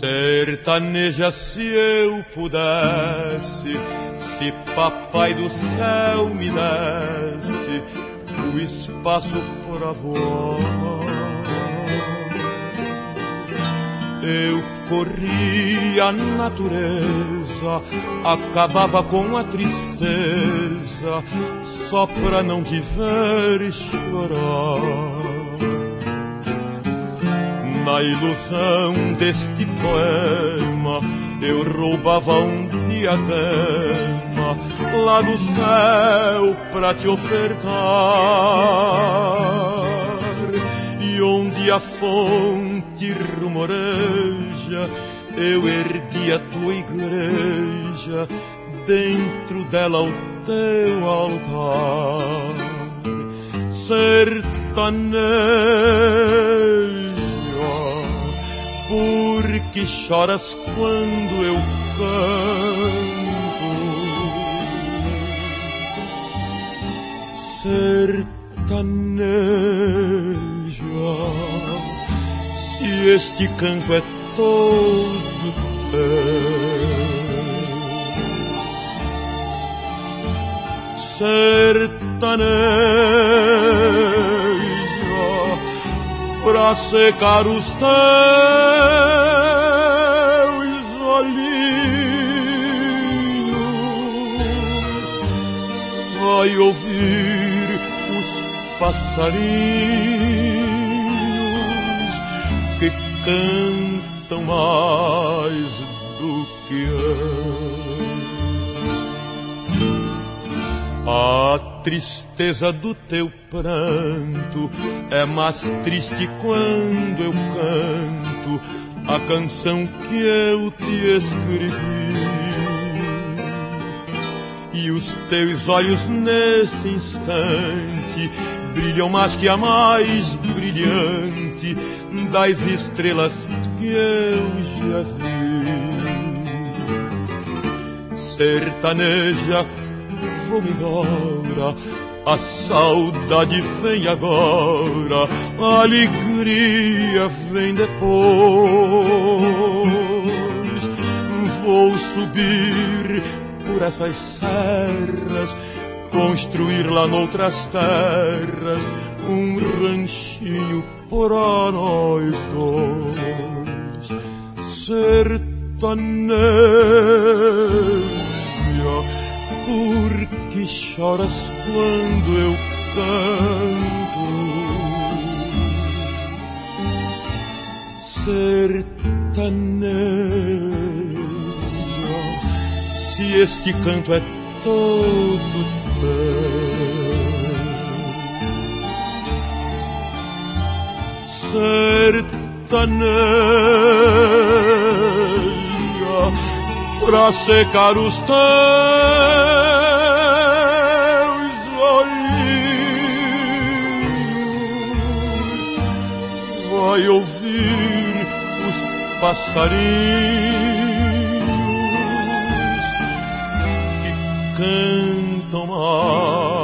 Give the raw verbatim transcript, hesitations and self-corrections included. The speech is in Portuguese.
Sertaneja, se eu pudesse, se papai do céu me desse o espaço pra voar, eu corria a natureza, acabava com a tristeza, só pra não te ver chorar. Na ilusão deste poema, eu roubava um diadema lá do céu pra te ofertar. E onde a fonte rumoreja, eu ergui a tua igreja, dentro dela o teu altar. Sertaneja, por que choras quando eu canto? Sertaneja, se este canto é todo teu. Sertaneja, pra secar os teus olhinhos, vai ouvir os passarinhos que cantam mais do que eu. A tristeza do teu pranto é mais triste quando eu canto a canção que eu te escrevi. E os teus olhos nesse instante brilham mais que a mais brilhante das estrelas que eu já vi. Sertaneja, vou embora, a saudade vem agora, a alegria vem depois. Vou subir por essas serras, construir lá noutras terras um ranchinho para nós dois. Sertaneja, por que choras quando eu canto? Sertaneja, se este canto é todo teu. Sertaneja, pra secar os teus olhinhos, vai ouvir os passarinhos que cantam mais